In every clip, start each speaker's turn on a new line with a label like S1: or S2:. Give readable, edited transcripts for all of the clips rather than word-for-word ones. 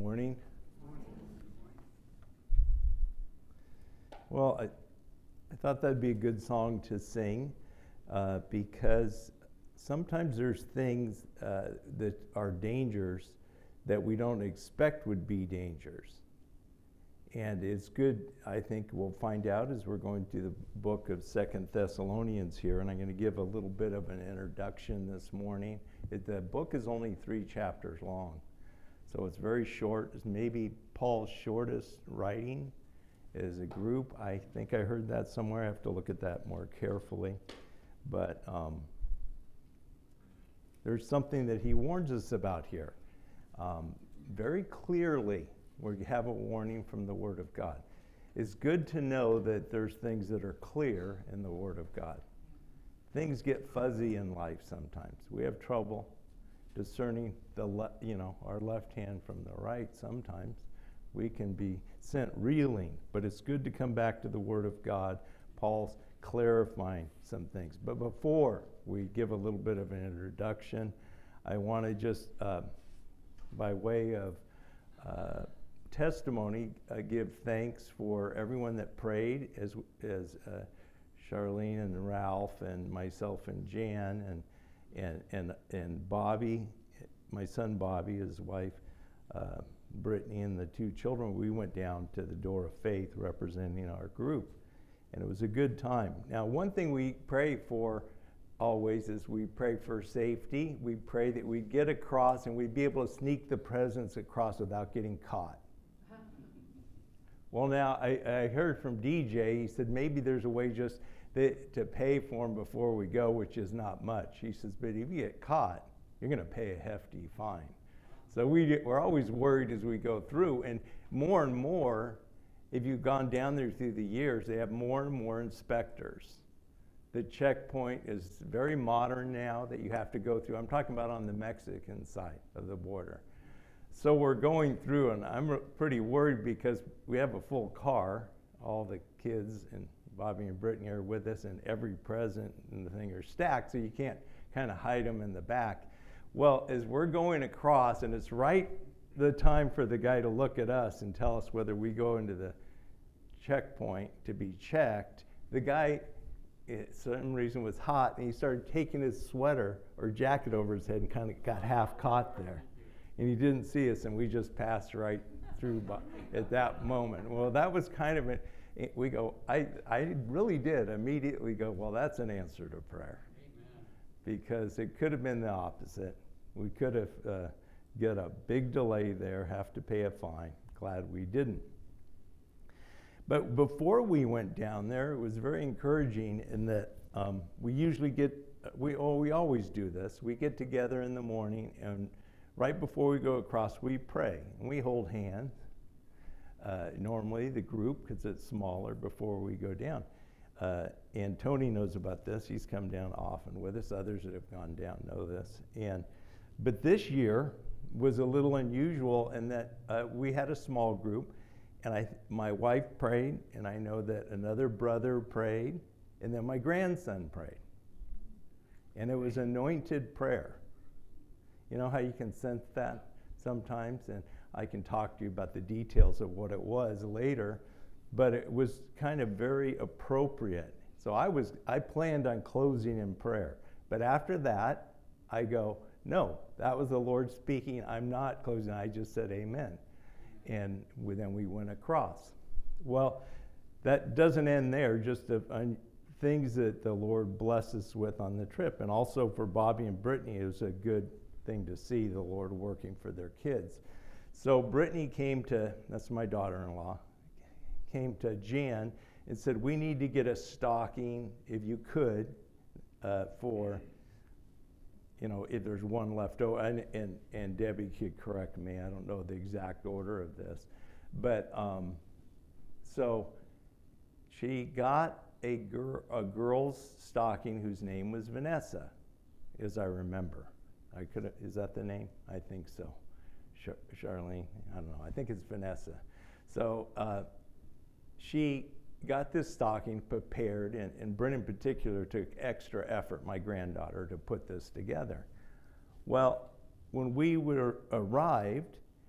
S1: morning. Well, I thought that'd be a good song to sing because sometimes there's things that are dangers that we don't expect would be dangers. And it's good, I think we'll find out as we're going through the book of 2 Thessalonians here, and I'm going to give a little bit of an introduction this morning. The book is only 3 chapters long, so it's very short. It's maybe Paul's shortest writing as a group. I think I heard that somewhere. I have to look at that more carefully. But there's something that he warns us about here. Very clearly, we have a warning from the Word of God. It's good to know that there's things that are clear in the Word of God. Things get fuzzy in life sometimes. We have trouble discerning our left hand from the right sometimes. We can be sent reeling, but it's good to come back to the Word of God. Paul's clarifying some things. But before we give a little bit of an introduction, I want to just, by way of testimony, give thanks for everyone that prayed, as Charlene and Ralph and myself and Jan and Bobby, my son Bobby, his wife Brittany, and the 2 children. We went down to the Door of Faith representing our group, and it was a good time. Now, one thing we pray for always is we pray for safety. We pray that we'd get across and we'd be able to sneak the presents across without getting caught. Well, now, I heard from DJ, he said maybe there's a way just to pay for them before we go, which is not much. He says, but if you get caught, you're going to pay a hefty fine. So we're always worried as we go through, and more, if you've gone down there through the years, they have more and more inspectors. The checkpoint is very modern now that you have to go through. I'm talking about on the Mexican side of the border. So we're going through, and I'm pretty worried because we have a full car. All the kids and Bobby and Brittany are with us, and every present and the thing are stacked, so you can't kind of hide them in the back. Well, as we're going across, and it's right the time for the guy to look at us and tell us whether we go into the checkpoint to be checked, the guy, for some reason, was hot, and he started taking his sweater or jacket over his head and kind of got half caught there. And he didn't see us, and we just passed right through at that moment. Well, that was kind of we go, I really did immediately go, well, that's an answer to prayer. Amen. Because it could have been the opposite. We could have get a big delay there, have to pay a fine. Glad we didn't. But before we went down there, it was very encouraging in that we usually we always do this. We get together in the morning, and right before we go across, we pray, and we hold hands. Normally the group, because it's smaller, before we go down. And Tony knows about this. He's come down often with us. Others that have gone down know this. But this year was a little unusual in that we had a small group, and my wife prayed, and I know that another brother prayed, and then my grandson prayed. And it was anointed prayer. You know how you can sense that sometimes? And I can talk to you about the details of what it was later, but it was kind of very appropriate. So I planned on closing in prayer. But after that, I go, no, that was the Lord speaking. I'm not closing. I just said amen. And then we went across. Well, that doesn't end there, just things that the Lord blessed us with on the trip. And also for Bobby and Brittany, it was a good thing to see the Lord working for their kids. So Brittany that's my daughter-in-law, came to Jan and said, we need to get a stocking, if you could, for, if there's one left over. And Debbie could correct me. I don't know the exact order of this. But so she got a girl's stocking whose name was Vanessa, as I remember. Is that the name? I think so. Charlene, I don't know. I think it's Vanessa. So she got this stocking prepared, and Bryn in particular took extra effort, my granddaughter, to put this together. Well, when we arrived,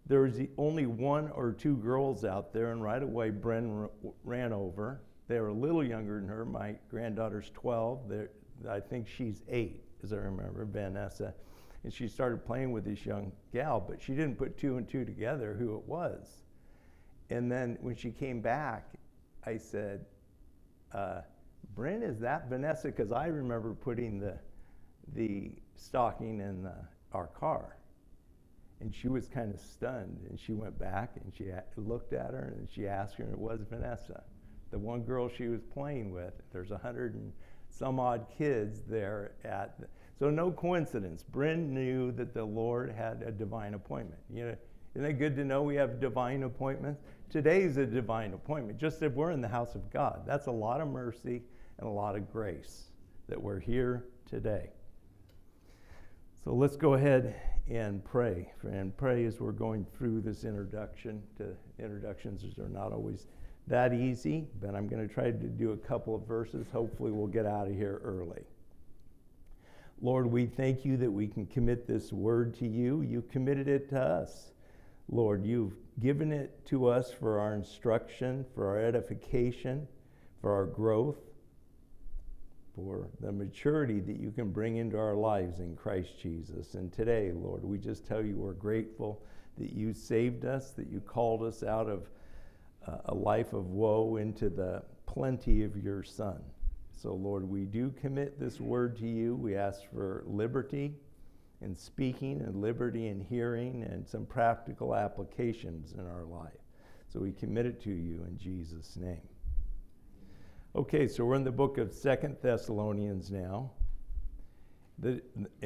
S1: there was only one or two girls out there, and right away Bren ran over. They were a little younger than her. My granddaughter's 12. I think she's 8, as I remember, Vanessa. And she started playing with this young gal, but she didn't put 2 and 2 together who it was. And then when she came back, I said, Bryn, is that Vanessa? Because I remember putting the stocking in our car. And she was kind of stunned, and she went back and she looked at her and she asked her, and it was Vanessa, the one girl she was playing with. There's 100 and some odd kids there so no coincidence. Bryn knew that the Lord had a divine appointment. You know, isn't it good to know we have divine appointments? Today's a divine appointment, just if we're in the house of God. That's a lot of mercy and a lot of grace that we're here today. So let's go ahead and pray as we're going through this introduction. Introductions are not always that easy, but I'm going to try to do a couple of verses. Hopefully we'll get out of here early. Lord, we thank you that we can commit this word to you. You committed it to us. Lord, you've given it to us for our instruction, for our edification, for our growth, for the maturity that you can bring into our lives in Christ Jesus. And today, Lord, we just tell you we're grateful that you saved us, that you called us out of a life of woe into the plenty of your Son. So, Lord, we do commit this word to you. We ask for liberty in speaking and liberty in hearing and some practical applications in our life. So we commit it to you in Jesus' name. Okay, so we're in the book of 2 Thessalonians now. The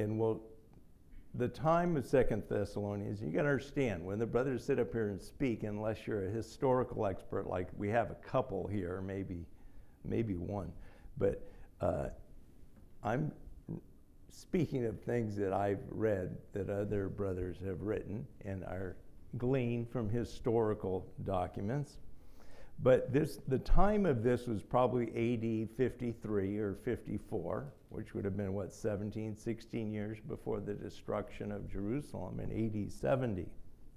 S1: time of 2 Thessalonians, you got to understand, when the brothers sit up here and speak, unless you're a historical expert, like we have a couple here, maybe one, but I'm speaking of things that I've read that other brothers have written and are gleaned from historical documents. But the time of this was probably AD 53 or 54, which would have been, 16 years before the destruction of Jerusalem in AD 70.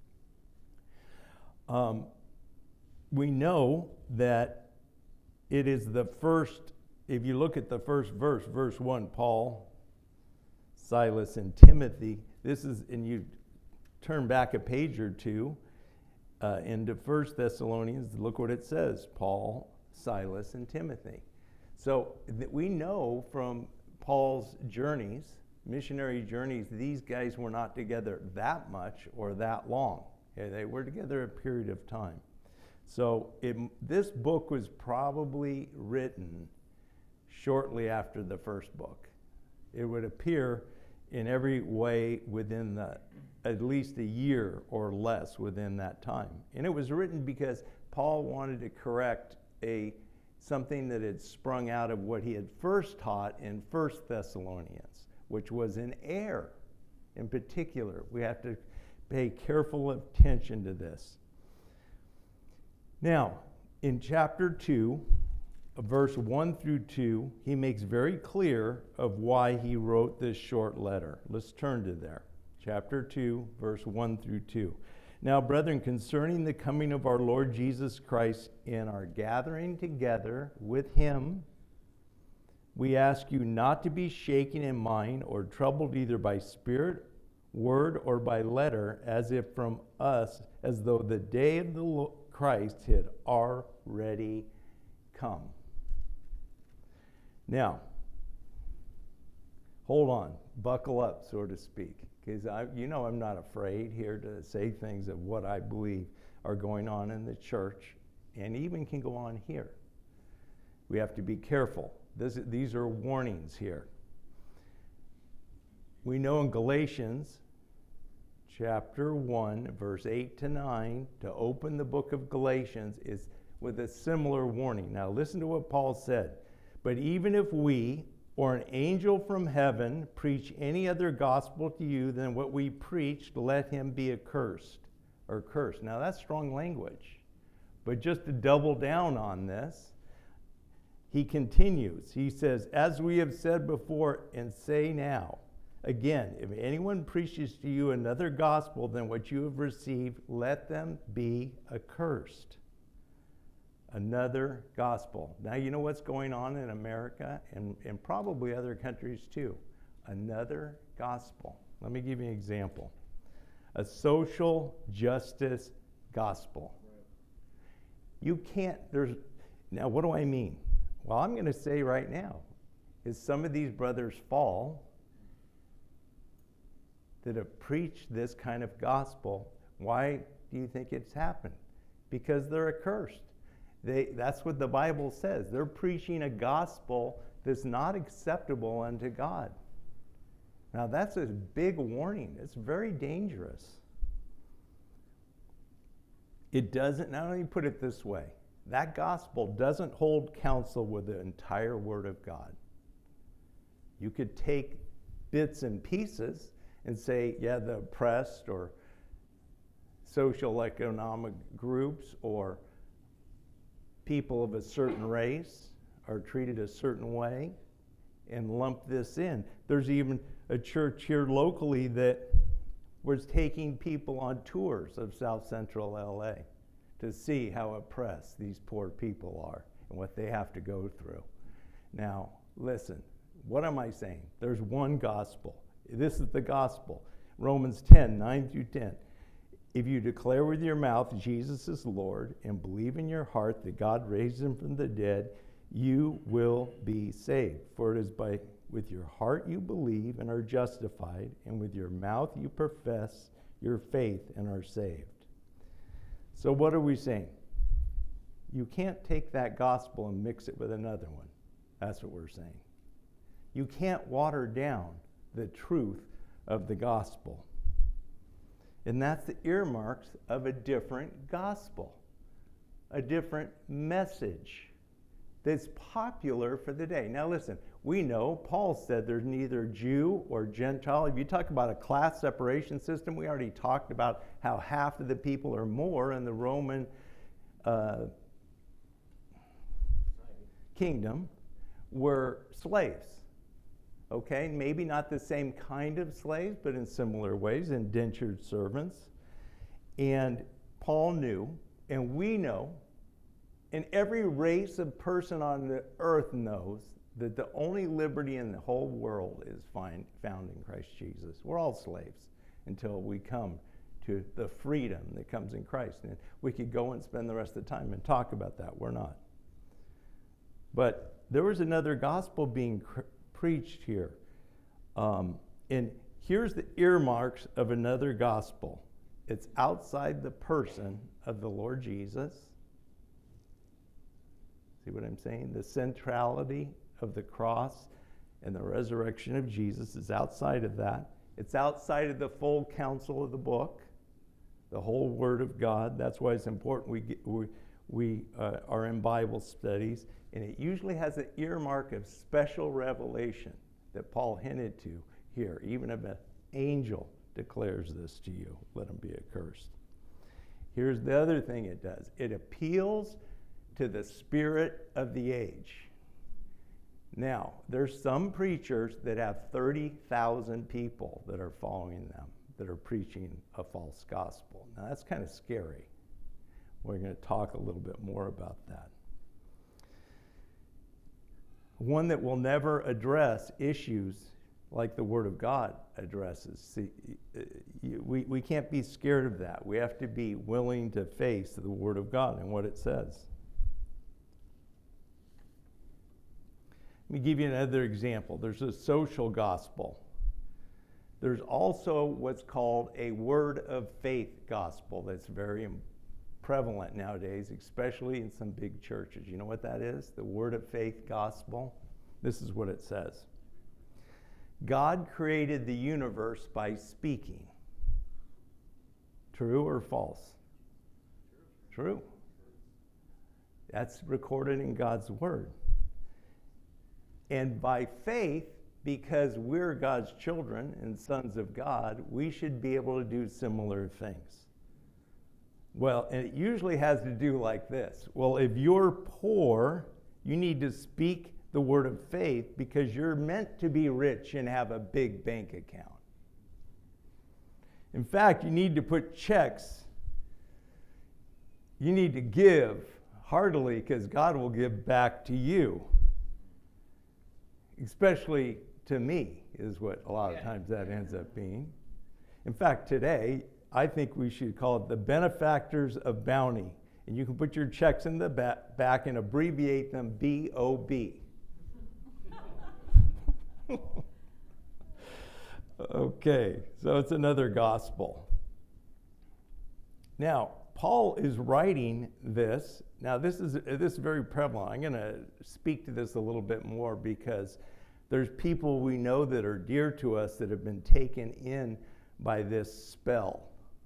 S1: We know that it is the first, if you look at the first verse, verse 1, Paul, Silas, and Timothy, and you turn back a page or two, into 1 Thessalonians, look what it says, Paul, Silas, and Timothy. So we know from Paul's journeys, missionary journeys, these guys were not together that much or that long. Okay, they were together a period of time. So this book was probably written shortly after the first book. It would appear in every way within at least a year or less within that time. And it was written because Paul wanted to correct something that had sprung out of what he had first taught in 1 Thessalonians, which was an error. In particular, we have to pay careful attention to this. Now, in chapter 2, verse 1 through 2, he makes very clear of why he wrote this short letter. Let's turn to there. Chapter 2, verse 1 through 2. Now, brethren, concerning the coming of our Lord Jesus Christ and our gathering together with him, we ask you not to be shaken in mind or troubled either by spirit, word, or by letter, as if from us, as though the day of the Christ had already come. Now, hold on, buckle up, so to speak. Because I'm not afraid here to say things of what I believe are going on in the church and even can go on here. We have to be careful. These are warnings here. We know in Galatians chapter 1, verse 8 to 9, to open the book of Galatians is with a similar warning. Now listen to what Paul said. But even if we, or an angel from heaven, preach any other gospel to you than what we preached, let him be accursed or cursed. Now that's strong language. But just to double down on this, he continues. He says, as we have said before and say now, Again, if anyone preaches to you another gospel than what you have received, let them be accursed. Another gospel. Now, you know what's going on in America and probably other countries too. Another gospel. Let me give you an example. A social justice gospel. You can't, now what do I mean? Well, I'm going to say right now, is some of these brothers fall that have preached this kind of gospel. Why do you think it's happened? Because they're accursed. That's what the Bible says. They're preaching a gospel that's not acceptable unto God. Now that's a big warning. It's very dangerous. It doesn't, now let me put it this way. That gospel doesn't hold counsel with the entire Word of God. You could take bits and pieces and say, yeah, the oppressed or social economic groups or people of a certain race are treated a certain way, and lump this in. There's even a church here locally that was taking people on tours of South Central LA to see how oppressed these poor people are and what they have to go through. Now, listen, what am I saying? There's one gospel. This is the gospel. Romans 10, 9 through 10. If you declare with your mouth Jesus is Lord and believe in your heart that God raised him from the dead, you will be saved. For it is with your heart you believe and are justified, and with your mouth you profess your faith and are saved. So what are we saying? You can't take that gospel and mix it with another one. That's what we're saying. You can't water down the truth of the gospel. And that's the earmarks of a different gospel, a different message that's popular for the day. Now listen, we know Paul said there's neither Jew or Gentile. If you talk about a class separation system, we already talked about how half of the people or more in the Roman kingdom were slaves. Okay, maybe not the same kind of slaves, but in similar ways, indentured servants. And Paul knew, and we know, and every race of person on the earth knows that the only liberty in the whole world is found in Christ Jesus. We're all slaves until we come to the freedom that comes in Christ. And we could go and spend the rest of the time and talk about that. We're not. But there was another gospel being preached here. And here's the earmarks of another gospel. It's outside the person of the Lord Jesus. See what I'm saying? The centrality of the cross and the resurrection of Jesus is outside of that. It's outside of the full counsel of the book, the whole Word of God. That's why it's important we are in Bible studies. And it usually has an earmark of special revelation that Paul hinted to here. Even if an angel declares this to you, let him be accursed. Here's the other thing it does. It appeals to the spirit of the age. Now, there's some preachers that have 30,000 people that are following them, that are preaching a false gospel. Now, that's kind of scary. We're going to talk a little bit more about that. One that will never address issues like the Word of God addresses. See, we can't be scared of that. We have to be willing to face the Word of God and what it says. Let me give you another example. There's a social gospel. There's also what's called a word of faith gospel that's very prevalent nowadays, especially in some big churches. You know what that is? The word of faith gospel. This is what it says. God created the universe by speaking. True or false? True. That's recorded in God's word. And by faith, because we're God's children and sons of God, we should be able to do similar things. Well, and it usually has to do like this. Well, if you're poor, you need to speak the word of faith because you're meant to be rich and have a big bank account. In fact, you need to put checks. You need to give heartily because God will give back to you. Especially to me is what a lot of times that ends up being. In fact, today, I think we should call it the benefactors of bounty. And you can put your checks in the back and abbreviate them B-O-B. Okay, so it's another gospel. Now, Paul is writing this. Now, this is very prevalent. I'm going to speak to this a little bit more because there's people we know that are dear to us that have been taken in by this spell,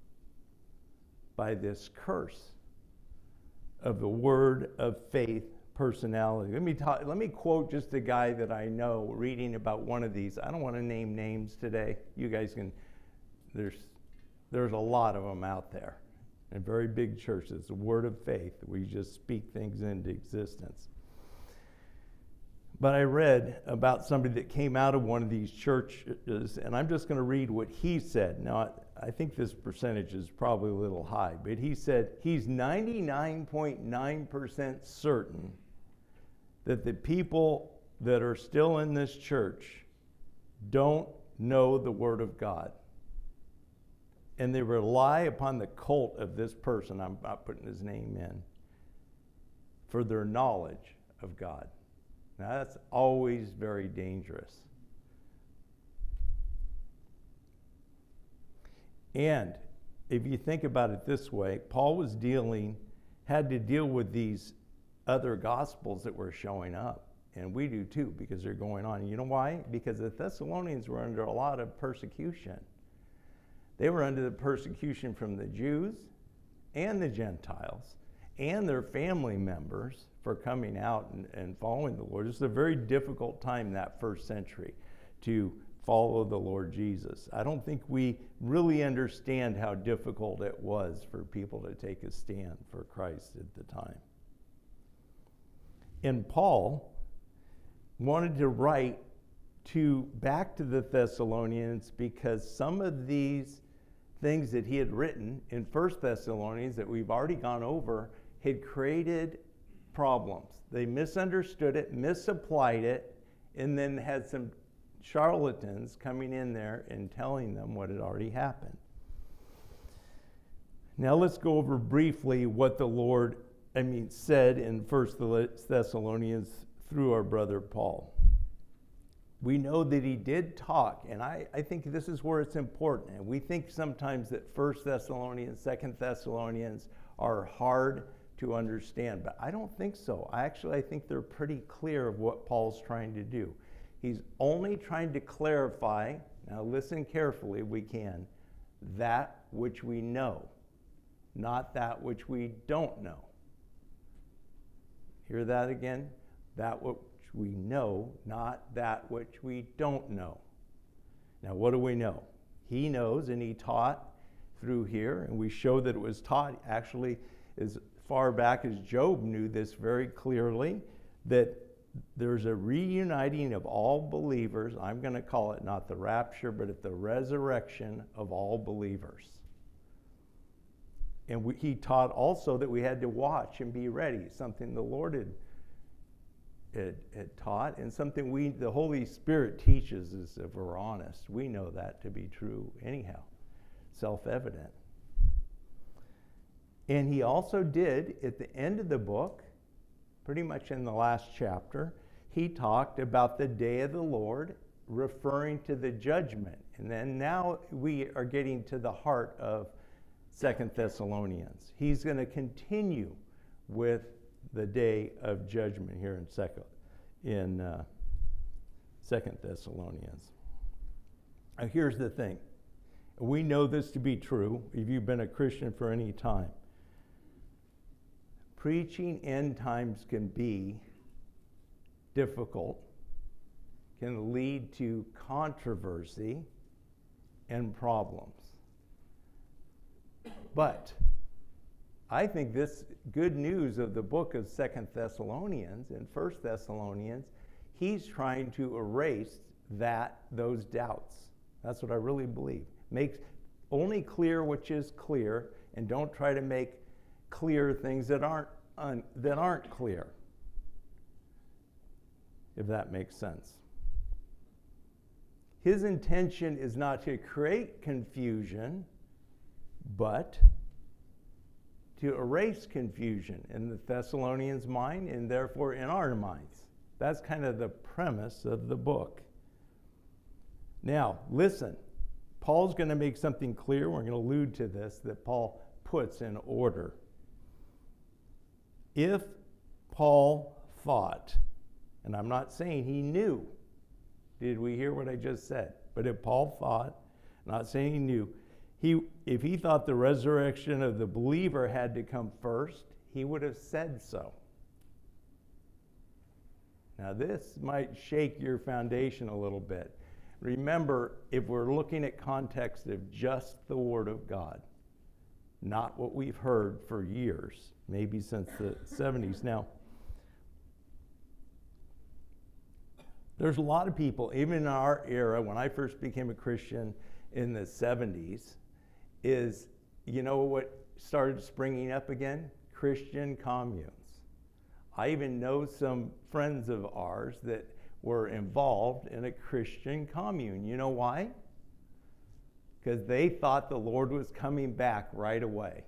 S1: by this curse of the word of faith personality. Let me quote just a guy that I know reading about one of these. I don't want to name names today. You guys can, there's a lot of them out there in very big churches. The word of faith, we just speak things into existence. But I read about somebody that came out of one of these churches, and I'm just going to read what he said. Now, I think this percentage is probably a little high, but he said he's 99.9% certain that the people that are still in this church don't know the Word of God. And they rely upon the cult of this person, I'm not putting his name in, for their knowledge of God. Now, that's always very dangerous. And if you think about it this way, Paul had to deal with these other gospels that were showing up. And we do too, because they're going on. You know why? Because the Thessalonians were under a lot of persecution. They were under the persecution from the Jews and the Gentiles and their family members for coming out and following the Lord. It's a very difficult time that first century to follow the Lord Jesus. I don't think we really understand how difficult it was for people to take a stand for Christ at the time. And Paul wanted to write back to the Thessalonians because some of these things that he had written in 1 Thessalonians that we've already gone over had created problems. They misunderstood it, misapplied it, and then had some charlatans coming in there and telling them what had already happened. Now let's go over briefly what the Lord said in 1 Thessalonians through our brother Paul. We know that he did talk, and I think this is where it's important. And we think sometimes that 1 Thessalonians, 2 Thessalonians are hard to understand, but I don't think so. I think they're pretty clear of what Paul's trying to do. He's only trying to clarify, now listen carefully, we can, that which we know, not that which we don't know. Hear that again? That which we know, not that which we don't know. Now, what do we know? He knows, and he taught through here, and we show that it was taught actually as far back as Job knew this very clearly, that there's a reuniting of all believers. I'm going to call it not the rapture, but at the resurrection of all believers. And he taught also that we had to watch and be ready, something the Lord had taught, and something the Holy Spirit teaches us if we're honest. We know that to be true anyhow, self-evident. And he also did, at the end of the book, pretty much in the last chapter, he talked about the day of the Lord, referring to the judgment. And then now we are getting to the heart of 2 Thessalonians. He's going to continue with the day of judgment here in 2 Thessalonians. Now here's the thing. We know this to be true if you've been a Christian for any time. Preaching end times can be difficult, can lead to controversy and problems. But I think this good news of the book of 2 Thessalonians and 1 Thessalonians he's trying to erase those doubts. That's what I really believe. Make only clear which is clear, and don't try to make clear things that aren't clear, if that makes sense. His intention is not to create confusion, but to erase confusion in the Thessalonians' mind and therefore in our minds. That's kind of the premise of the book. Now, listen, Paul's going to make something clear. We're going to allude to this, that Paul puts in order. If Paul thought, and I'm not saying he knew, did we hear what I just said? But if Paul thought, not saying he knew, if he thought the resurrection of the believer had to come first, he would have said so. Now this might shake your foundation a little bit. Remember, if we're looking at context of just the Word of God, not what we've heard for years, maybe since the 70s. Now, there's a lot of people, even in our era, when I first became a Christian in the 70s, you know what started springing up again? Christian communes. I even know some friends of ours that were involved in a Christian commune. You know why? Because they thought the Lord was coming back right away,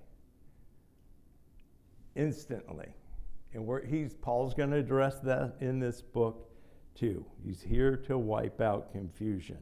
S1: instantly. And Paul's going to address that in this book too. He's here to wipe out confusion.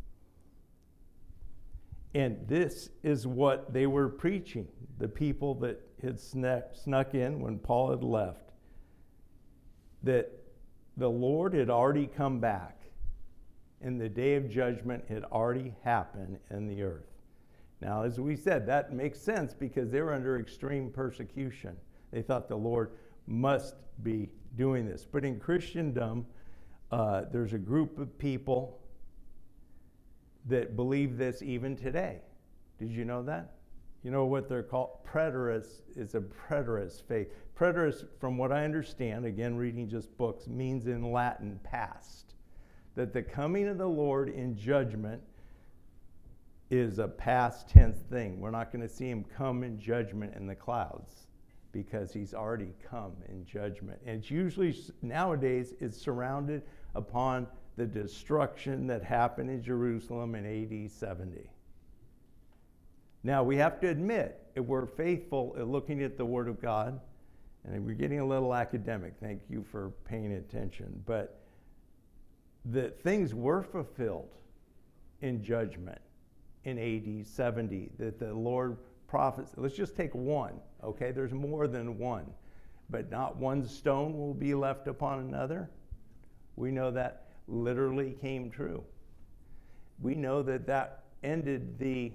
S1: And this is what they were preaching, the people that had snuck in when Paul had left, that the Lord had already come back and the day of judgment had already happened in the earth. Now, as we said, that makes sense because they were under extreme persecution. They thought the Lord must be doing this. But in Christendom, there's a group of people that believe this even today. Did you know that? You know what they're called? Preterist is a preterist faith. Preterist, from what I understand, again, reading just books, means in Latin past. That the coming of the Lord in judgment is a past tense thing. We're not going to see him come in judgment in the clouds because he's already come in judgment. And it's usually, nowadays, it's surrounded upon the destruction that happened in Jerusalem in AD 70. Now, we have to admit, if we're faithful at looking at the Word of God, and we're getting a little academic, thank you for paying attention, but that things were fulfilled in judgment in AD 70, that the Lord prophets, let's just take one, okay? There's more than one, but not one stone will be left upon another. We know that literally came true. We know that ended the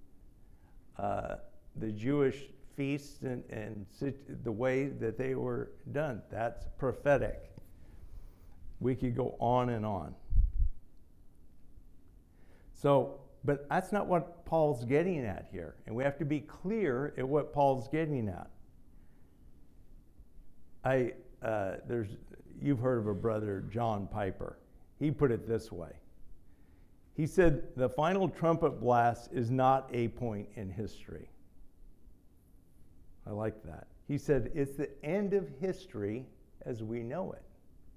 S1: Jewish feasts and the way that they were done. That's prophetic. We could go on and on. So, but that's not what Paul's getting at here. And we have to be clear at what Paul's getting at. You've heard of a brother, John Piper. He put it this way. He said, the final trumpet blast is not a point in history. I like that. He said, it's the end of history as we know it.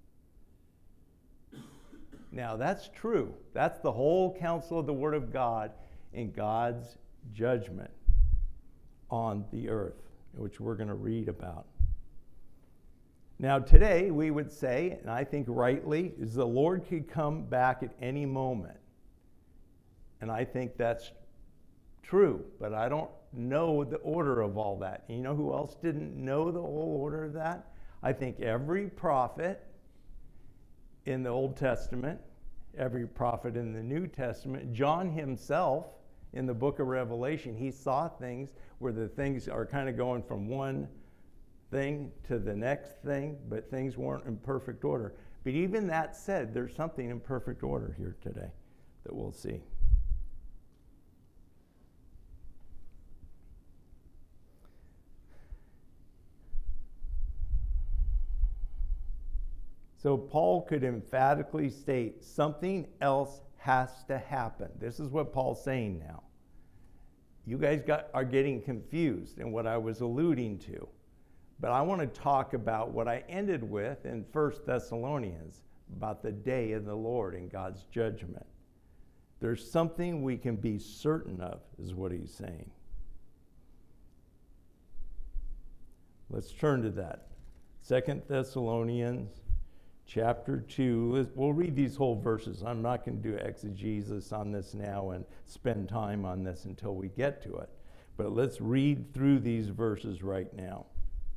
S1: Now, that's true. That's the whole counsel of the Word of God in God's judgment on the earth, which we're going to read about. Now, today, we would say, and I think rightly, is the Lord could come back at any moment. And I think that's true, but I don't know the order of all that. And you know who else didn't know the whole order of that? I think every prophet in the Old Testament, every prophet in the New Testament, John himself in the book of Revelation, he saw things where the things are kind of going from one thing to the next thing, but things weren't in perfect order. But even that said, there's something in perfect order here today that we'll see. So Paul could emphatically state something else has to happen. This is what Paul's saying now. You guys are getting confused in what I was alluding to. But I want to talk about what I ended with in 1 Thessalonians, about the day of the Lord and God's judgment. There's something we can be certain of, is what he's saying. Let's turn to that. 2 Thessalonians chapter 2. We'll read these whole verses. I'm not going to do exegesis on this now and spend time on this until we get to it. But let's read through these verses right now.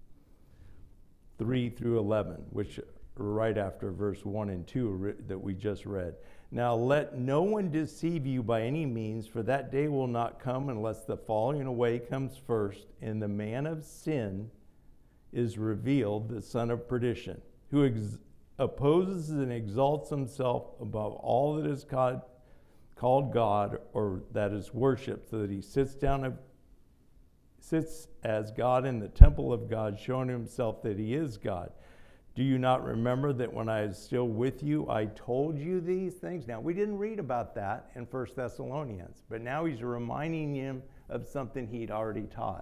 S1: 3 through 11, which are right after verse 1 and 2 that we just read. Now let no one deceive you by any means, for that day will not come unless the falling away comes first, and the man of sin is revealed, the son of perdition, who opposes and exalts himself above all that is called God, or that is worshipped, so that he sits as God in the temple of God, showing himself that he is God. Do you not remember that when I was still with you, I told you these things? Now, we didn't read about that in 1 Thessalonians, but now he's reminding him of something he'd already taught.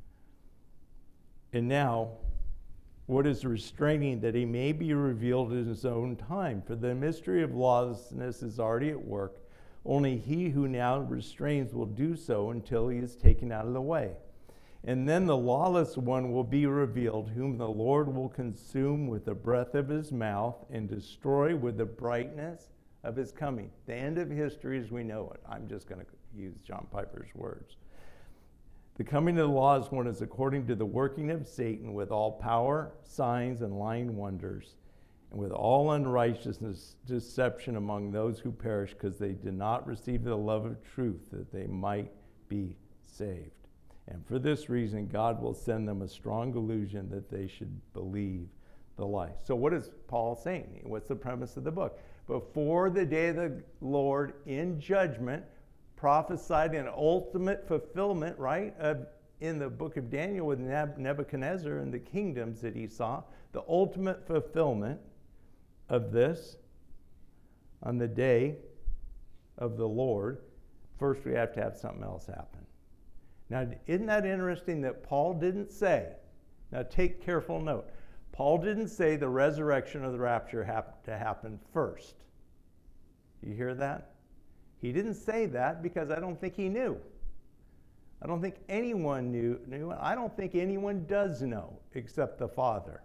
S1: And now, what is restraining that he may be revealed in his own time? For the mystery of lawlessness is already at work. Only he who now restrains will do so until he is taken out of the way. And then the lawless one will be revealed, whom the Lord will consume with the breath of his mouth and destroy with the brightness of his coming. The end of history as we know it. I'm just going to use John Piper's words. The coming of the lawless one is according to the working of Satan, with all power, signs, and lying wonders, and with all unrighteousness, deception among those who perish, because they did not receive the love of truth, that they might be saved. And for this reason, God will send them a strong delusion that they should believe the lie. So what is Paul saying? What's the premise of the book? Before the day of the Lord in judgment, prophesied an ultimate fulfillment, right, in the book of Daniel with Nebuchadnezzar and the kingdoms that he saw, the ultimate fulfillment of this on the day of the Lord. First, we have to have something else happen. Now, isn't that interesting that Paul didn't say, now take careful note, Paul didn't say the resurrection or the rapture had to happen first. You hear that? He didn't say that because I don't think he knew. I don't think anyone knew. I don't think anyone does know except the Father.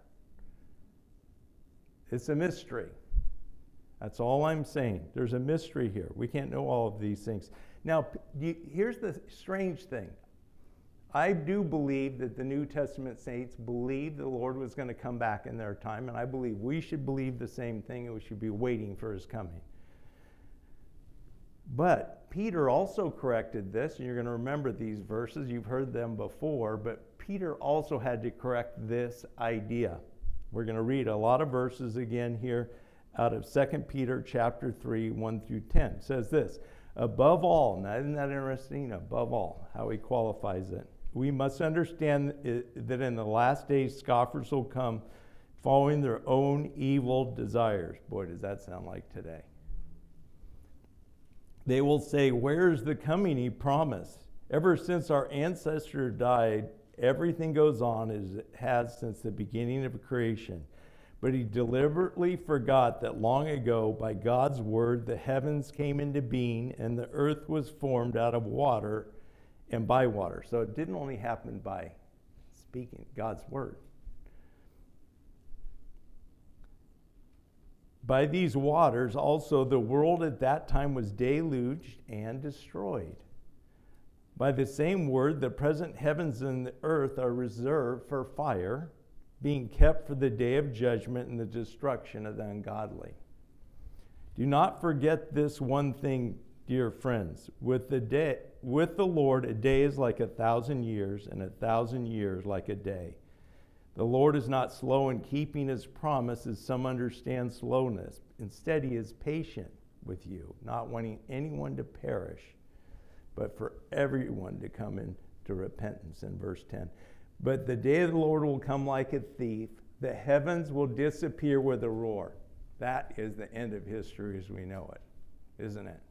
S1: It's a mystery. That's all I'm saying. There's a mystery here. We can't know all of these things. Now, here's the strange thing. I do believe that the New Testament saints believed the Lord was going to come back in their time, and I believe we should believe the same thing, and we should be waiting for his coming. But Peter also corrected this, and you're going to remember these verses. You've heard them before, but Peter also had to correct this idea. We're going to read a lot of verses again here out of 2 Peter chapter 3, 1 through 10. It says this, above all, now isn't that interesting? Above all, how he qualifies it. We must understand that in the last days scoffers will come following their own evil desires. Boy, does that sound like today. They will say, where is the coming he promised? Ever since our ancestor died, everything goes on as it has since the beginning of creation. But he deliberately forgot that long ago, by God's word, the heavens came into being and the earth was formed out of water and by water. So it didn't only happen by speaking God's word. By these waters also the world at that time was deluged and destroyed. By the same word, the present heavens and the earth are reserved for fire, being kept for the day of judgment and the destruction of the ungodly. Do not forget this one thing, dear friends. With the Lord, a day is like 1,000 years, and 1,000 years like a day. The Lord is not slow in keeping his promise, as some understand slowness. Instead, he is patient with you, not wanting anyone to perish, but for everyone to come into repentance, in verse 10. But the day of the Lord will come like a thief. The heavens will disappear with a roar. That is the end of history as we know it, isn't it?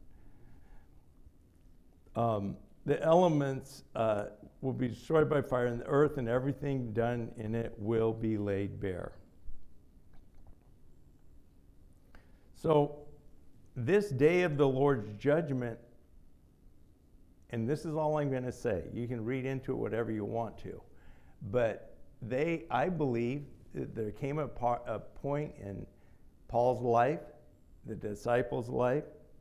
S1: The elements will be destroyed by fire, and the earth and everything done in it will be laid bare. So, this day of the Lord's judgment, and this is all I'm going to say. You can read into it whatever you want to. But I believe that there came a point in Paul's life, the disciples' life,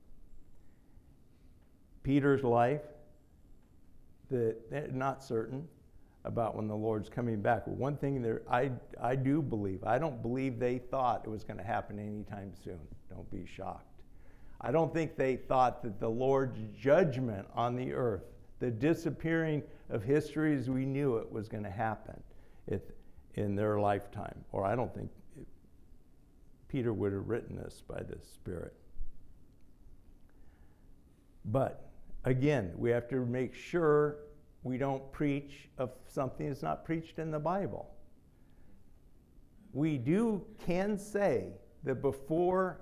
S1: Peter's life, that they're not certain about when the Lord's coming back. But one thing there, I do believe, I don't believe they thought it was going to happen anytime soon. Don't be shocked. I don't think they thought that the Lord's judgment on the earth, the disappearing of history as we knew it, was going to happen in their lifetime. Or I don't think Peter would have written this by the Spirit. But again, we have to make sure we don't preach of something that's not preached in the Bible. We can say that before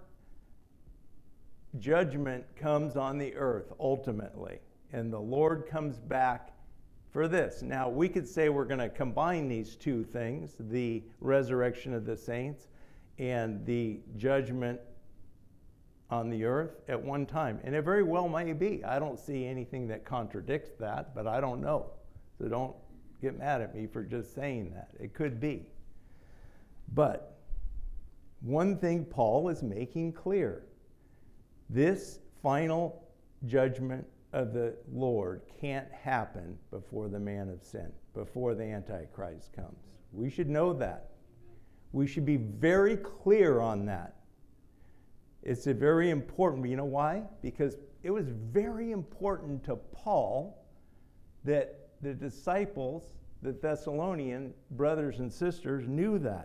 S1: judgment comes on the earth ultimately, and the Lord comes back for this. Now, we could say we're going to combine these two things, the resurrection of the saints and the judgment on the earth at one time. And it very well may be. I don't see anything that contradicts that, but I don't know. So don't get mad at me for just saying that. It could be. But one thing Paul is making clear, this final judgment of the Lord can't happen before the man of sin, before the Antichrist comes. We should know that. We should be very clear on that. It's a very important, you know why? Because it was very important to Paul that the disciples, the Thessalonian brothers and sisters, knew that.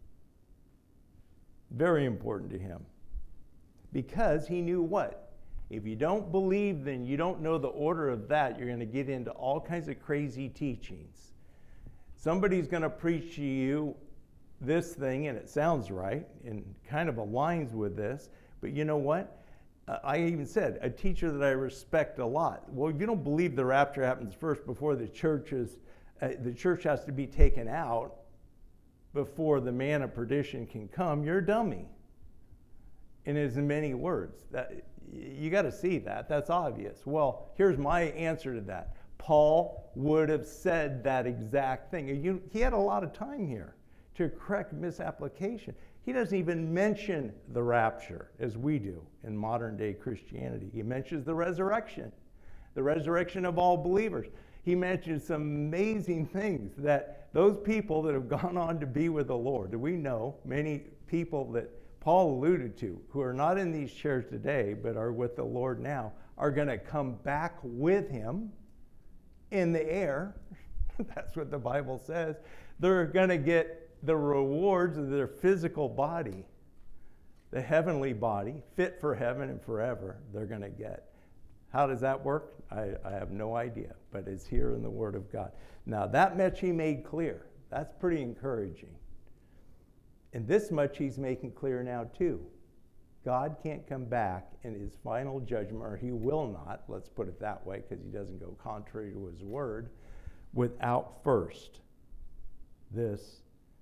S1: Very important to him. Because he knew what? If you don't believe, then you don't know the order of that, you're going to get into all kinds of crazy teachings. Somebody's going to preach to you this thing, and it sounds right, and kind of aligns with this, but you know what? I even said, a teacher that I respect a lot, well, if you don't believe the rapture happens first before the church has to be taken out before the man of perdition can come, you're a dummy. And it's in many words. You got to see that. That's obvious. Well, here's my answer to that. Paul would have said that exact thing. He had a lot of time here to correct misapplication. He doesn't even mention the rapture as we do in modern day Christianity. He mentions the resurrection of all believers. He mentions some amazing things that those people that have gone on to be with the Lord, we know many people that Paul alluded to, who are not in these chairs today, but are with the Lord now, are going to come back with him in the air. That's what the Bible says. They're going to get the rewards of their physical body, the heavenly body, fit for heaven and forever, they're going to get. How does that work? I have no idea, but it's here in the Word of God. Now, that much he made clear. That's pretty encouraging. And this much he's making clear now, too. God can't come back in his final judgment, or he will not, let's put it that way, because he doesn't go contrary to his word, without first this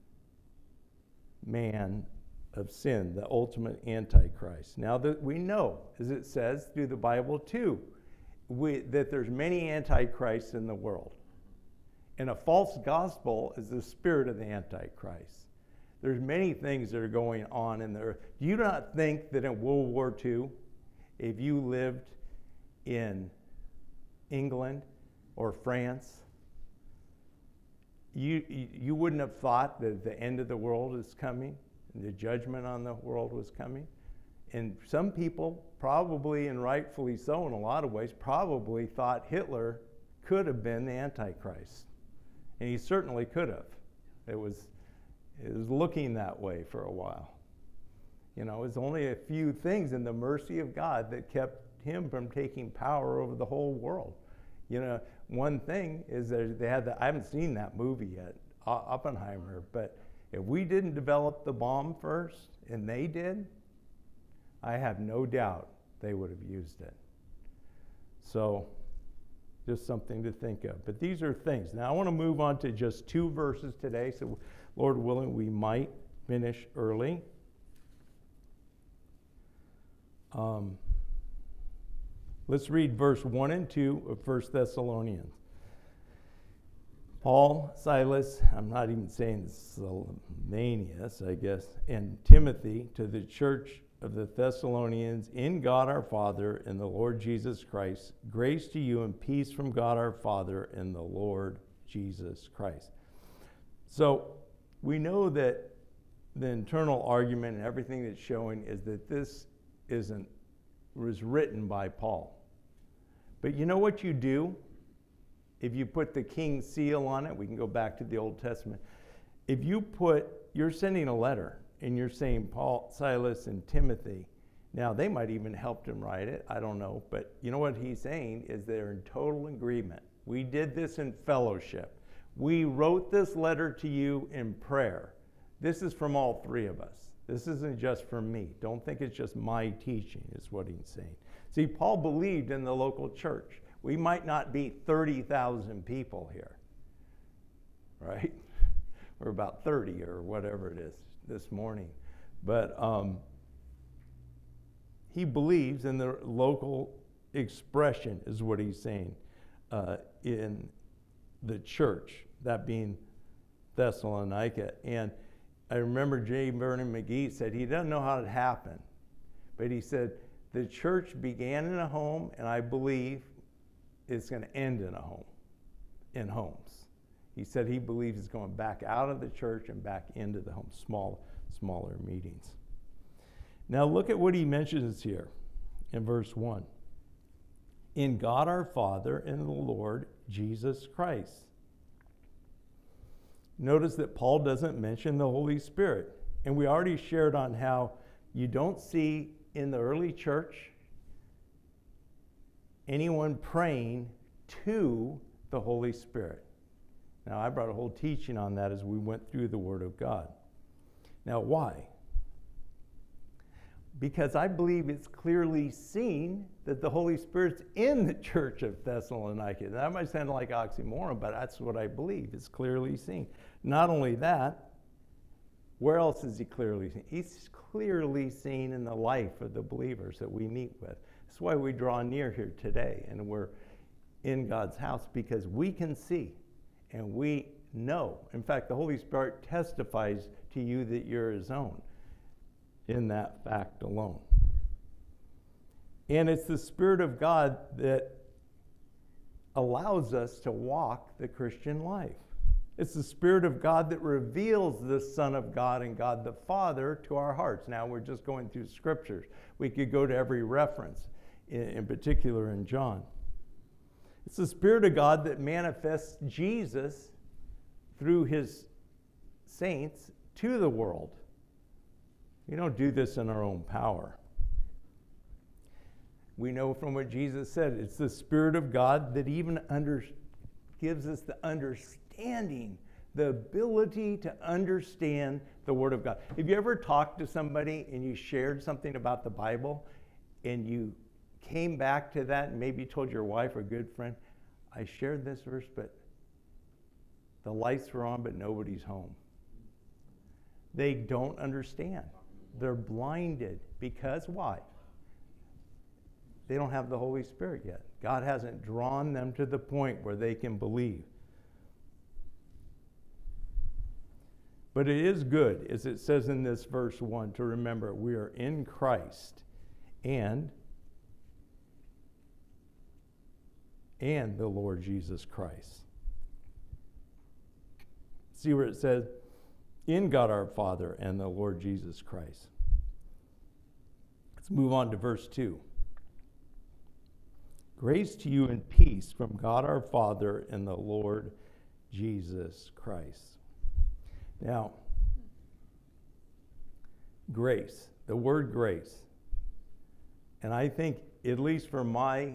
S1: man of sin, the ultimate Antichrist. Now that we know, as it says through the Bible too, that there's many Antichrists in the world. And a false gospel is the spirit of the Antichrist. There's many things that are going on in the earth. Do you not think that in World War II, if you lived in England or France, you wouldn't have thought that the end of the world is coming, and the judgment on the world was coming? And some people, probably and rightfully so in a lot of ways, probably thought Hitler could have been the Antichrist. And he certainly could have. It was looking that way for a while. You know, it was only a few things in the mercy of God that kept him from taking power over the whole world. You know, one thing is that they had I haven't seen that movie yet, Oppenheimer, but If we didn't develop the bomb first, and they did, I have no doubt they would have used it. So, just something to think of. But these are things. Now, I want to move on to just 2 verses today. So, Lord willing, we might finish early. Let's read verse 1 and 2 of 1 Thessalonians. Paul, Silas, I'm not even saying Silvanus, I guess, and Timothy to the church of the Thessalonians in God our Father and the Lord Jesus Christ. Grace to you and peace from God our Father and the Lord Jesus Christ. So we know that the internal argument and everything that's showing is that this was written by Paul. But you know what you do? If you put the king's seal on it, we can go back to the Old Testament. If you're sending a letter and you're saying Paul, Silas, and Timothy, now they might even helped him write it, I don't know, but you know what he's saying is they're in total agreement. We did this in fellowship. We wrote this letter to you in prayer. This is from all 3 of us. This isn't just from me. Don't think it's just my teaching, is what he's saying. See, Paul believed in the local church. We might not be 30,000 people here, right? We're about 30 or whatever it is this morning. But he believes in the local expression, is what he's saying, in the church, that being Thessalonica. And I remember J. Vernon McGee said he doesn't know how it happened, but he said the church began in a home, and I believe it's going to end in a home, in homes. He said he believes it's going back out of the church and back into the home, smaller meetings. Now look at what he mentions here in verse 1. In God our Father and the Lord Jesus Christ. Notice that Paul doesn't mention the Holy Spirit. And we already shared on how you don't see in the early church anyone praying to the Holy Spirit. Now, I brought a whole teaching on that as we went through the Word of God. Now, why? Because I believe it's clearly seen that the Holy Spirit's in the church of Thessalonica. That might sound like oxymoron, but that's what I believe. It's clearly seen. Not only that, where else is he clearly seen? He's clearly seen in the life of the believers that we meet with. That's why we draw near here today, and we're in God's house, because we can see and we know. In fact, the Holy Spirit testifies to you that you're his own in that fact alone. And it's the Spirit of God that allows us to walk the Christian life. It's the Spirit of God that reveals the Son of God and God the Father to our hearts. Now, we're just going through scriptures. We could go to every reference, in particular in John. It's the Spirit of God that manifests Jesus through his saints to the world. We don't do this in our own power. We know from what Jesus said, it's the Spirit of God that even gives us the understanding, the ability to understand the Word of God. Have you ever talked to somebody and you shared something about the Bible and you came back to that and maybe told your wife or good friend, I shared this verse, but the lights were on, but nobody's home. They don't understand. They're blinded. Because why? They don't have the Holy Spirit yet. God hasn't drawn them to the point where they can believe. But it is good, as it says in this verse 1, to remember we are in Christ and the Lord Jesus Christ. See where it says, in God our Father and the Lord Jesus Christ. Let's move on to verse 2. Grace to you and peace from God our Father and the Lord Jesus Christ. Now, grace, the word grace. And I think, at least for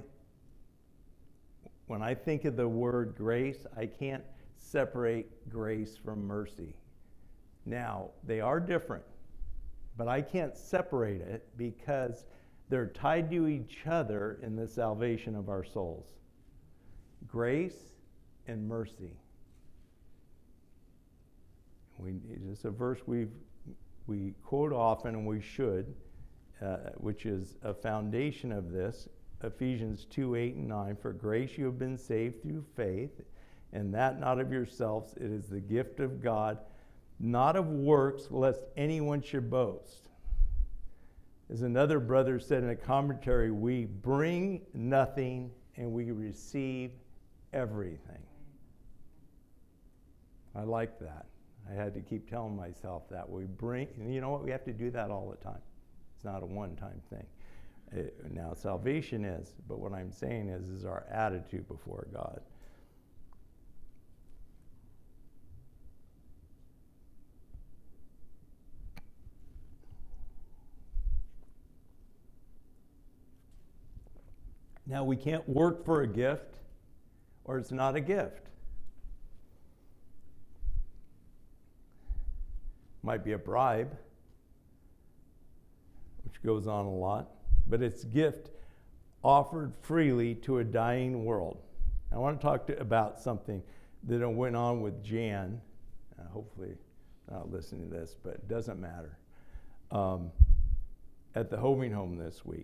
S1: when I think of the word grace, I can't separate grace from mercy. Now, they are different, but I can't separate it because they're tied to each other in the salvation of our souls. Grace and mercy. It's a verse we quote often, and we should, which is a foundation of this. Ephesians 2:8-9, for grace you have been saved through faith, and that not of yourselves, it is the gift of God, not of works, lest anyone should boast. As another brother said in a commentary, we bring nothing and we receive everything. I like that. I had to keep telling myself that. We bring, and you know what? We have to do that all the time. It's not a one-time thing. Now, salvation is, but what I'm saying is our attitude before God. Now, we can't work for a gift, or it's not a gift. Might be a bribe, which goes on a lot, but it's gift offered freely to a dying world. I want to talk about something that went on with Jan. Hopefully not listening to this, but it doesn't matter. At the Hoving Home this week.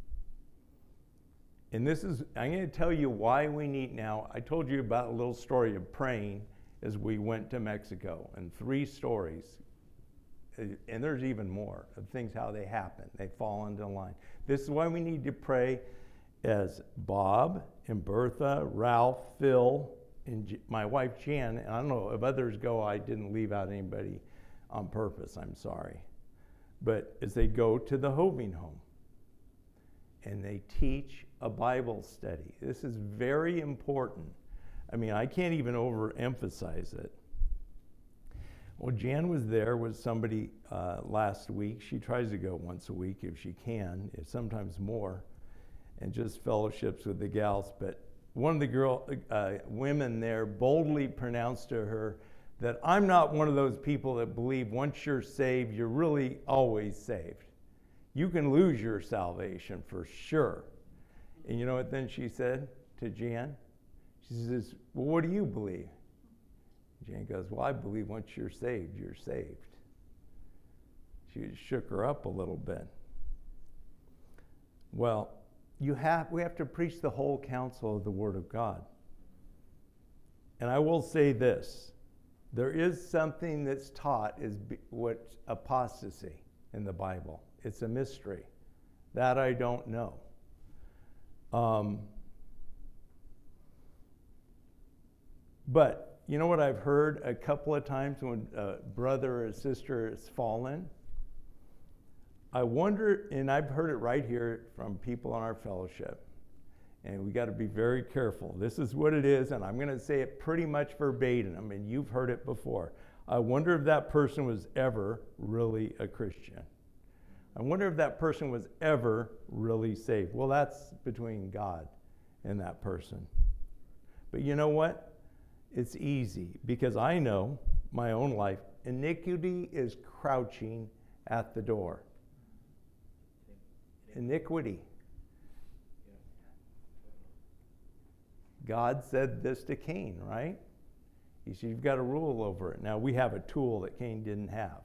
S1: And this is, I'm going to tell you why we need now. I told you about a little story of praying as we went to Mexico, and 3 stories. And there's even more of things, how they happen. They fall into line. This is why we need to pray as Bob and Bertha, Ralph, Phil, and my wife Jan. And I don't know if others go, I didn't leave out anybody on purpose, I'm sorry. But as they go to the Hoving Home and they teach a Bible study, this is very important. I mean, I can't even overemphasize it. Well, Jan was there with somebody last week. She tries to go once a week if she can, sometimes more, and just fellowships with the gals. But one of the women there boldly pronounced to her that I'm not one of those people that believe once you're saved, you're really always saved. You can lose your salvation for sure. And you know what then she said to Jan? She says, well, what do you believe? Jan goes, well, I believe once you're saved, you're saved. She shook her up a little bit. Well, we have to preach the whole counsel of the Word of God. And I will say this, there is something that's taught is what's apostasy in the Bible. It's a mystery. That I don't know. But you know what I've heard a couple of times when a brother or a sister has fallen? I wonder, and I've heard it right here from people in our fellowship, and we got to be very careful. This is what it is, and I'm going to say it pretty much verbatim. I mean, you've heard it before. I wonder if that person was ever really a Christian. I wonder if that person was ever really saved. Well, that's between God and that person. But you know what? It's easy because I know my own life. Iniquity is crouching at the door. Iniquity. God said this to Cain, right? He said, you've got to rule over it. Now, we have a tool that Cain didn't have.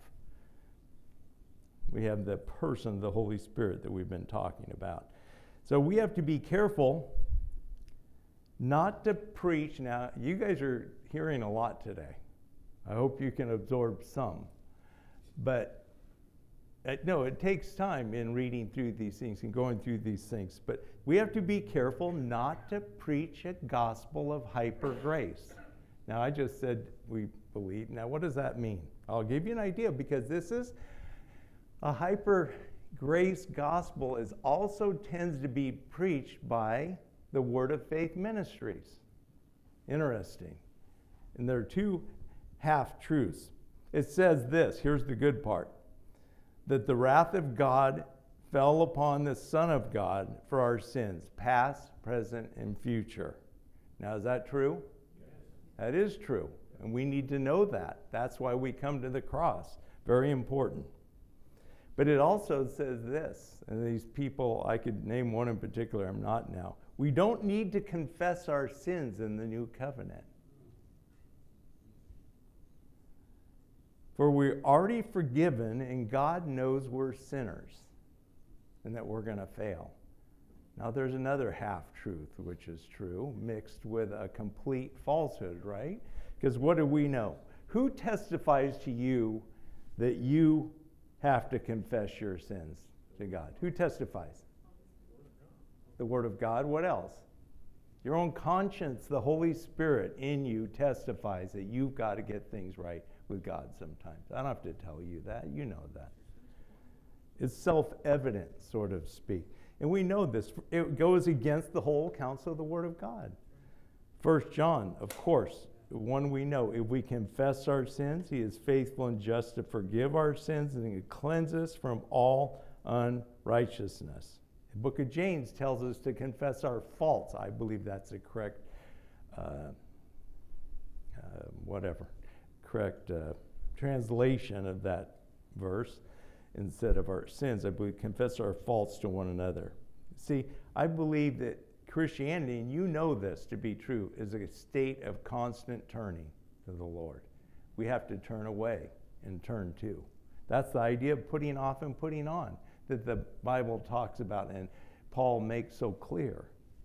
S1: We have the person, the Holy Spirit that we've been talking about. So we have to be careful not to preach. Now, you guys are hearing a lot today. I hope you can absorb some. But no, it takes time in reading through these things and going through these things. But we have to be careful not to preach a gospel of hyper grace. Now, I just said we believe. Now, what does that mean? I'll give you an idea, because this is a hyper grace gospel is also tends to be preached by the Word of Faith Ministries. Interesting. And there are 2 half-truths. It says this, here's the good part, that the wrath of God fell upon the Son of God for our sins, past, present, and future. Now, is that true? Yes. That is true. And we need to know that. That's why we come to the cross. Very important. But it also says this, and these people, I could name one in particular, I'm not now. We don't need to confess our sins in the new covenant. For we're already forgiven, and God knows we're sinners and that we're going to fail. Now there's another half-truth, which is true, mixed with a complete falsehood, right? Because what do we know? Who testifies to you that you have to confess your sins to God? Who testifies? The Word of God. What else? Your own conscience, the Holy Spirit in you testifies that you've got to get things right with God sometimes. I don't have to tell you that. You know that. It's self-evident, sort of speak. And we know this. It goes against the whole counsel of the Word of God. 1 John, of course, the one we know. If we confess our sins, He is faithful and just to forgive our sins and to cleanse us from all unrighteousness. The book of James tells us to confess our faults. I believe that's a correct, correct translation of that verse. Instead of our sins, I believe, confess our faults to one another. See, I believe that Christianity, and you know this to be true, is a state of constant turning to the Lord. We have to turn away and turn to. That's the idea of putting off and putting on that the Bible talks about and Paul makes so clear.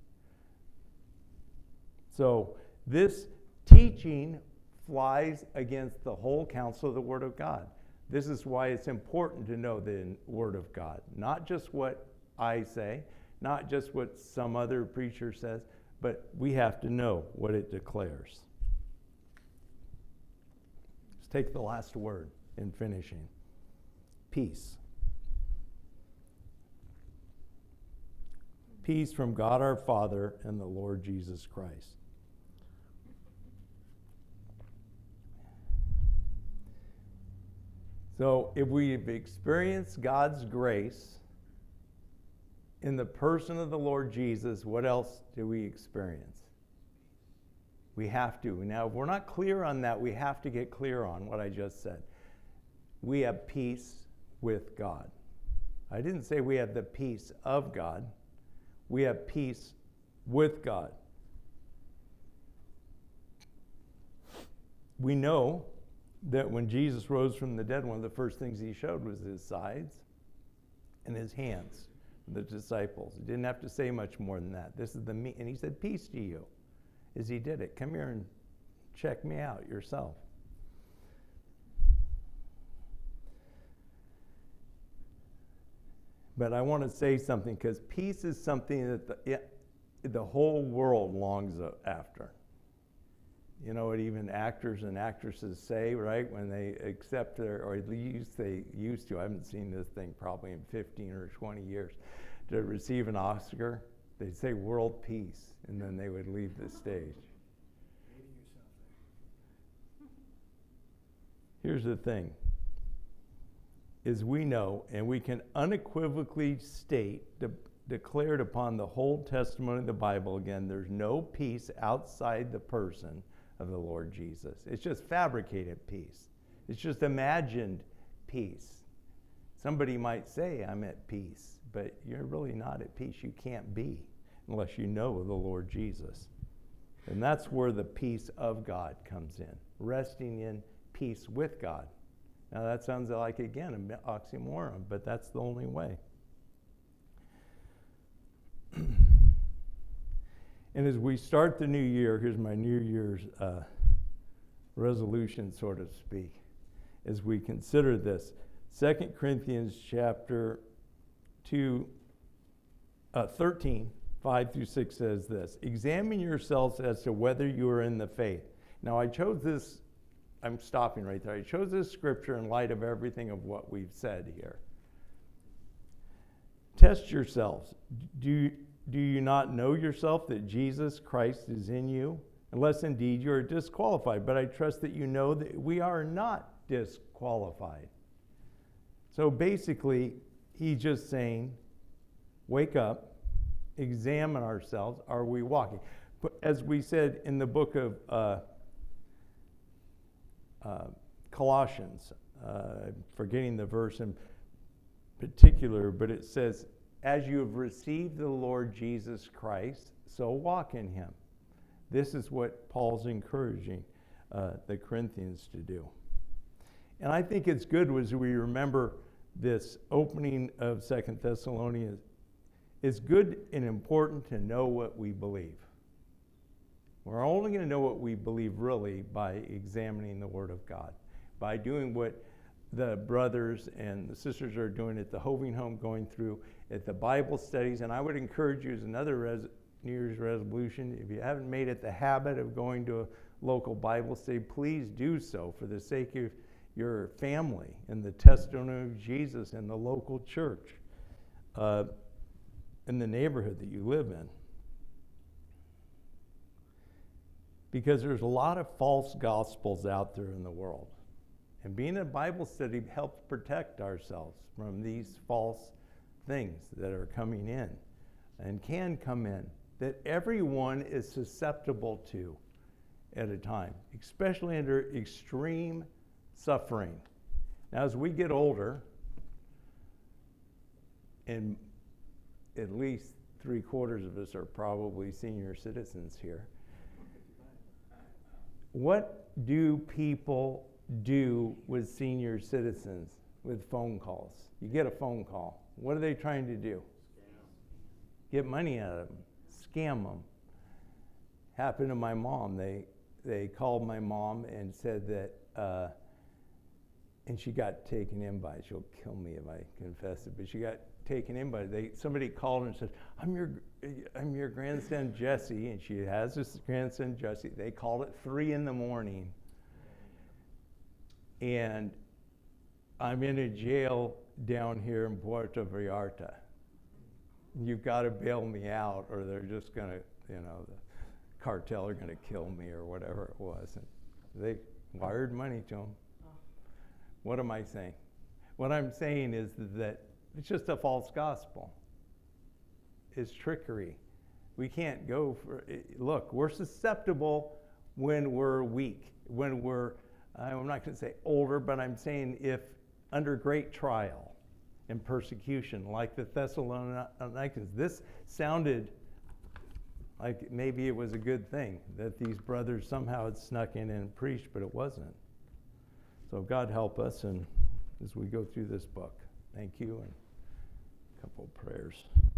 S1: So this teaching flies against the whole counsel of the Word of God. This is why it's important to know the Word of God. Not just what I say, not just what some other preacher says, but we have to know what it declares. Let's take the last word in finishing. Peace. Peace from God our Father and the Lord Jesus Christ. So if we've experienced God's grace in the person of the Lord Jesus, what else do we experience? We have to. Now, if we're not clear on that, we have to get clear on what I just said. We have peace with God. I didn't say we have the peace of God. We have peace with God. We know that when Jesus rose from the dead, one of the first things He showed was His sides and His hands, the disciples. He didn't have to say much more than that. This is the me, and He said, peace to you, as He did it. Come here and check me out yourself. But I want to say something, because peace is something that the whole world longs after. You know what even actors and actresses say, right? When they accept or at least they used to, I haven't seen this thing probably in 15 or 20 years, to receive an Oscar, they'd say world peace, and then they would leave the stage. Here's the thing, is we know, and we can unequivocally state, declared upon the whole testimony of the Bible, again, there's no peace outside the person of the Lord Jesus. It's just fabricated peace. It's just imagined peace. Somebody might say, I'm at peace, but you're really not at peace. You can't be unless you know the Lord Jesus. And that's where the peace of God comes in, resting in peace with God. Now that sounds like, again, an oxymoron, but that's the only way. And as we start the new year, here's my New Year's resolution, so to speak, as we consider this. 2 Corinthians chapter 13, 5 through 6 says this, examine yourselves as to whether you are in the faith. Now I chose this, I'm stopping right there. I chose this scripture in light of everything of what we've said here. Test yourselves. Do you not know yourself that Jesus Christ is in you? Unless indeed you are disqualified. But I trust that you know that we are not disqualified. So basically, he's just saying, wake up, examine ourselves. Are we walking? But as we said in the book of Colossians, forgetting the verse in particular, but it says, as you have received the Lord Jesus Christ, so walk in him. This is what Paul's encouraging the Corinthians to do. And I think it's good as we remember this opening of 2 Thessalonians. It's good and important to know what we believe. We're only going to know what we believe really by examining the Word of God, by doing what the brothers and the sisters are doing at the Hoving Home, going through at the Bible studies. And I would encourage you as another New Year's resolution, if you haven't made it the habit of going to a local Bible study, please do so for the sake of your family and the testimony of Jesus in the local church, in the neighborhood that you live in. Because there's a lot of false gospels out there in the world. And being in a Bible study helps protect ourselves from these false things that are coming in and can come in, that everyone is susceptible to at a time, especially under extreme suffering. Now, as we get older, and at least 3/4 of us are probably senior citizens here, what do people do with senior citizens with phone calls? You get a phone call. What are they trying to do? Get money out of them, scam them. Happened to my mom. They called my mom and said that, and she got taken in by, she'll kill me if I confess it, but she got taken in by, somebody called and said, I'm your grandson Jesse, and she has this grandson Jesse. They called at 3 a.m, and I'm in a jail down here in Puerto Vallarta. You've got to bail me out, or they're just going to, the cartel are going to kill me, or whatever it was. And they wired money to them. What am I saying? What I'm saying is that it's just a false gospel. It's trickery. We can't go for, look, we're susceptible when we're weak, when we're, I'm not going to say older, but I'm saying if under great trial and persecution, like the Thessalonians. This sounded like maybe it was a good thing that these brothers somehow had snuck in and preached, but it wasn't. So God help us, and as we go through this book, thank you, and a couple of prayers.